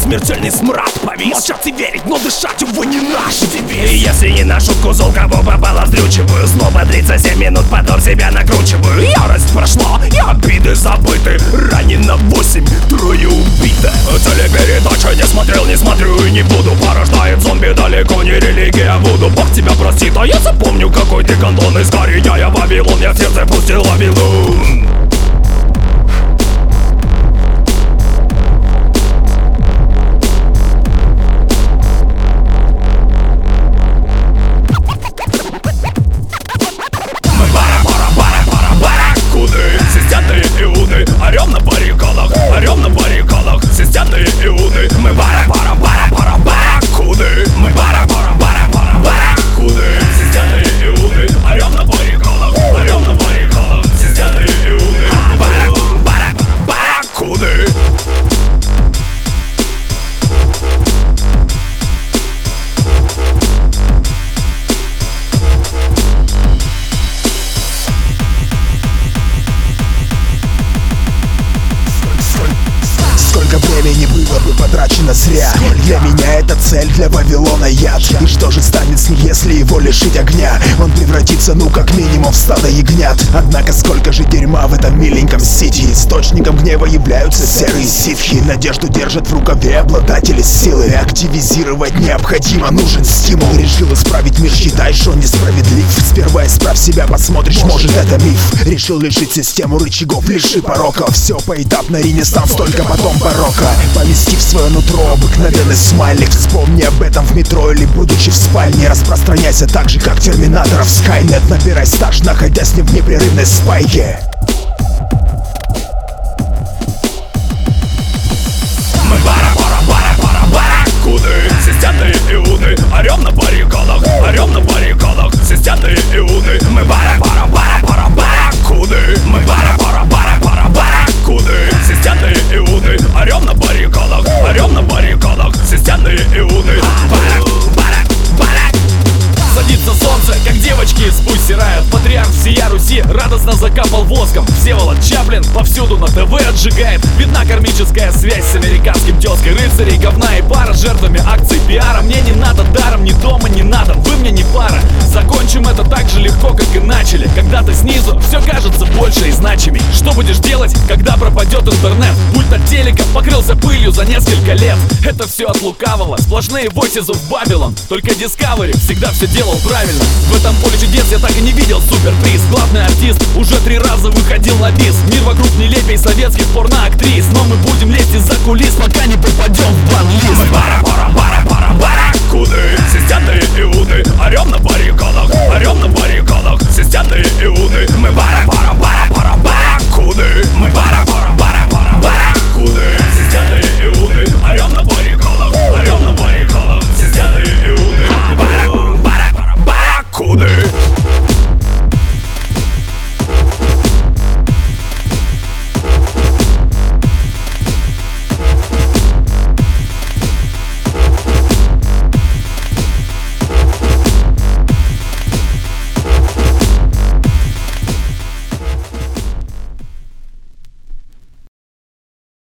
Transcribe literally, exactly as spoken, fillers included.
смертельный смрад повис. Молчать и верить, но дышать, увы, не наш девиз. И если не на шутку зол, кого попало, вздрючиваю. Снова тридцать семь минут, потом себя накручиваю. Ярость прошла, и обиды забыты. Ранено восемь, трое убито. Телепередача не смотрел, не смотрю и не буду. Порождает зомби, далеко не религия Вуду. Бог тебя простит, а я запомню, какой ты гондон из горы. Я Вавилон, я в сердце пустил Вавилон. Орем на баррикадах, орем на баррикадах, системные иуды. Мы бара-бара-бара-бара-барракуды. Мы бара-бара-бара-бара-барракуды. Системные иуды. Орем на баррикадах, орем на баррикадах, системные иуды. Бара-бара-барракуды. Времени было бы потрачено зря. Для меня это цель, для Вавилона яд. И что же станет с ним, если его лишить огня? Он превратится, ну как минимум, в стадо ягнят. Однако сколько же дерьма в этом миленьком сити. Источником гнева являются серые ситхи. Надежду держат в рукаве обладатели силы. Активизировать необходимо, нужен стимул. Решил исправить мир, считай, что он несправедлив. Сперва исправь себя, посмотришь, может это миф. Решил лишить систему рычагов, лиши порока. Все поэтапно, ренессанс, только потом барокко. Поместив в свое нутро обыкновенный смайлик. Вспомни об этом в метро или будучи в спальне. Распространяйся так же, как терминаторов Скайнет. Набирай стаж, находясь не в непрерывной спайке. Мы бара-бара-бара-бара-барракуды. Системные иуды. Орем на баррикадах, орем на баррикадах, системные иуды. Мы бара-бара-бара-бара-барракуды. Мы бара-бара-бара-бара-барракуды. Системные иуды. Орем на баррикадах, орем на баррикадах, системные иуды. Садится солнце, как девочки с пусть стирают. Патриарх всея Руси радостно закапал воском. Всеволод Чаплин повсюду на ТВ отжигает. Видна кармическая связь с американским тезкой. Рыцарей, говна и пара, жертвами акций пиара. Мне не надо даром, ни дома, ни надо, вы мне не пара. Закончим это так же легко, как и начали. Когда ты снизу, все кажется больше и значимей. Что будешь делать, когда пропадет интернет? Пульт от телека покрылся пылью за несколько лет. Это все от лукавого, сплошные voices of Babylon. Только Discovery всегда все делал правильно. В этом поле чудес я так и не видел суперприз. Главный артист уже три раза выходил на бис. Мир вокруг нелепей советских порноактрис. Но мы будем лезть из-за кулис, пока не попадем в бан-лист. Мы бара-бара-бара-бара-барракуды.